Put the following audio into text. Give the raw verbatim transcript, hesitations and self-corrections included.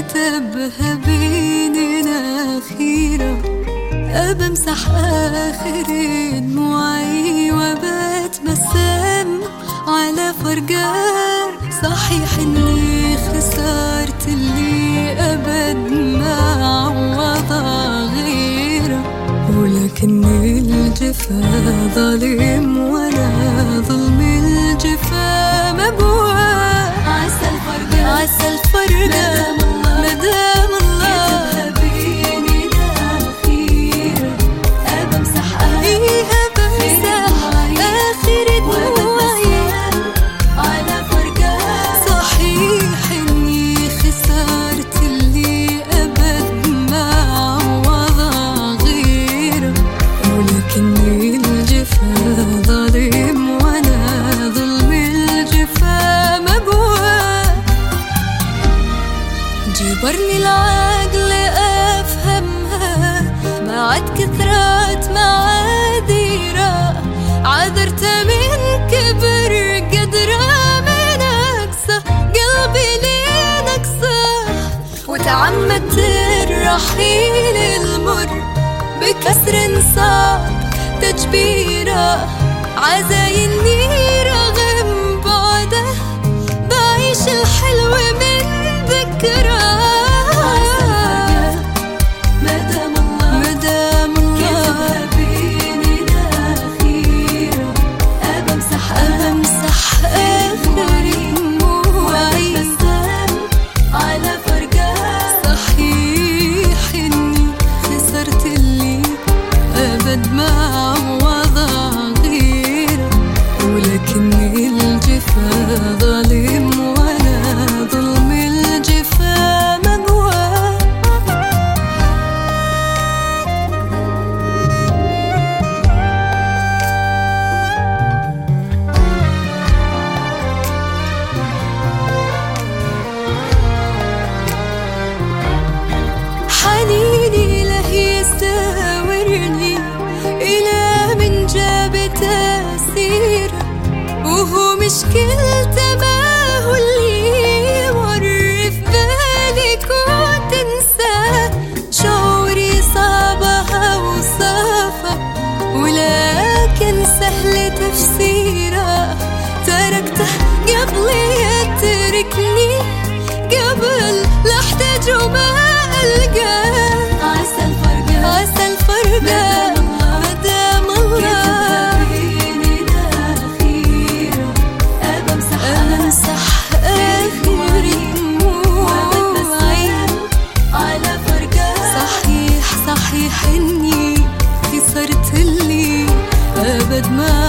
كتبها بيننا أخيرة، أبمسح آخر دموعي وبتبسم على فرقان. صحيح إني خسرت اللي أبد ما عوضها غيره، ولكن الجفا ظالم ولا ظلم الجفا مبوى. عسى الفرقان عسى الفرقان مدام الله كتبها بيننا أخيرة، أبمسح آخر دموعي على فرقان. صحيح إني خسرت اللي أبد ما عوضها غيره، ولكن الجفا ظالم ولا ظلم الجفا مبوى. جبرني العقل أفهمها بعد كثرة معاذيرة، عذرت من كبر قدرة من أقصى قلبي لين أقصى، وتعمدت الرحيل المر بكسر صعب تجبيره. عزايني رغم بعده بعيش الحلو من ذكرى. مدام الله مدام الله كتبها بيننا أخيرة، أبمسح أبمسح آخر دموعي على فرقان. صحيح إني خسرت اللي أبد ما عوضها غيره، ولكن الجفا ظالم ولا ظلم الجفا مقوى. حنيني له يستورني إلى من جاب تأثير، وهو مشكلته ما هو اللي يمر في بالي كنت انساه. شعوري صعبها وصافة ولكن سهل تفسيره، تركته قبل يتركني قبل لا احتاج وما القاه. عسى الفرقان عسى الفرقان مدام الله بيننا أخيرة، أبمسح أبمسح آخر دموعي على فرقان. صحيح صحيح إني خسرت اللي أبد ما